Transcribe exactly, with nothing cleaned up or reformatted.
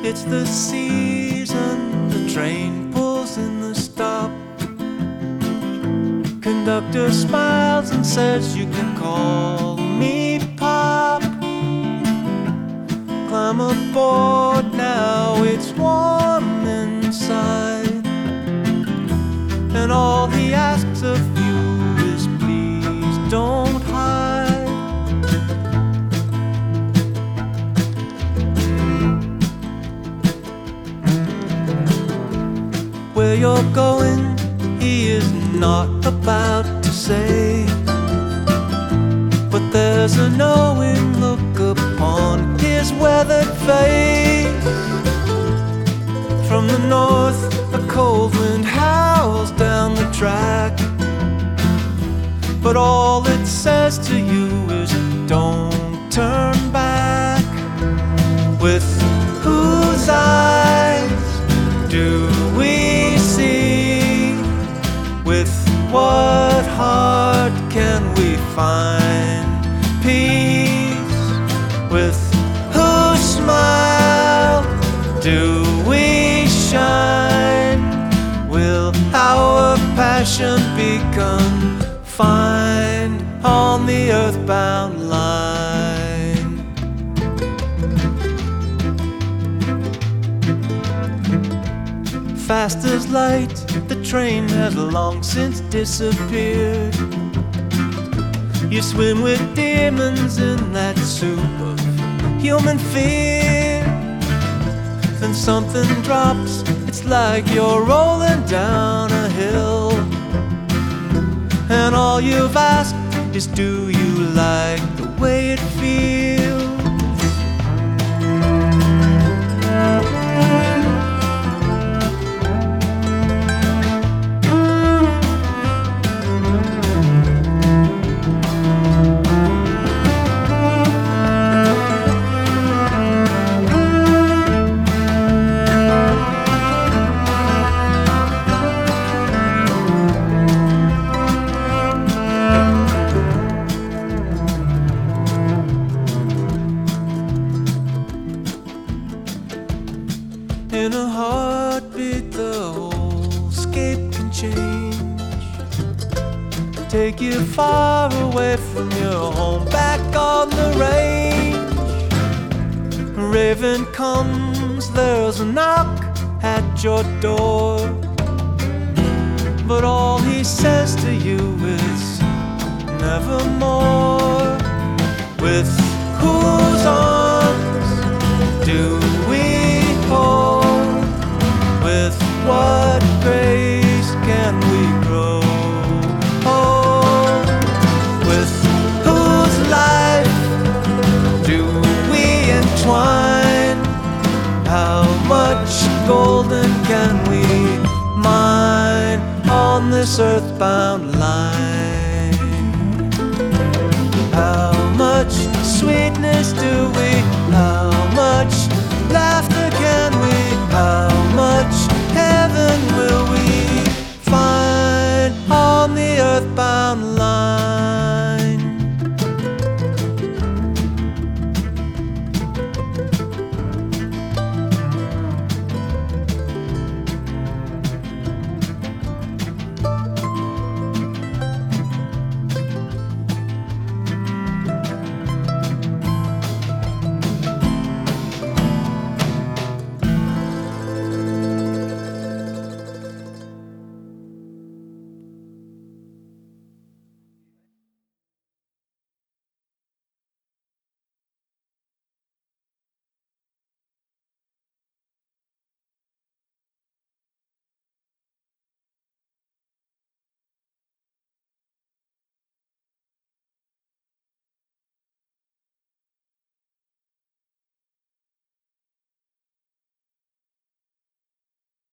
It's the season, the train pulls in the stop. Conductor smiles and says you can call me Pop. Climb aboard now, it's warm inside, and all he asks of you is please don't hide. Where you're going, he is not about to say, but there's a knowing look upon his weathered face. From the north, a cold wind howls down the track, but all it says to you is don't turn back. With whose eyes do we see? With what heart can we find peace? With whose smile do we shine? Will our passion be confined on the earthbound line? Fast as light, the train has long since disappeared. You swim with demons in that soup of human fear. Then something drops, it's like you're rolling down a hill, and all you've asked is do you like the way it feels? In a heartbeat, the whole scape can change, take you far away from your home, back on the range. Raven comes, there's a knock at your door, but all he says to you is nevermore. With whose arms do we hold? With what grace can we grow? Oh, with whose life do we entwine? How much golden can we mine on this earthbound line?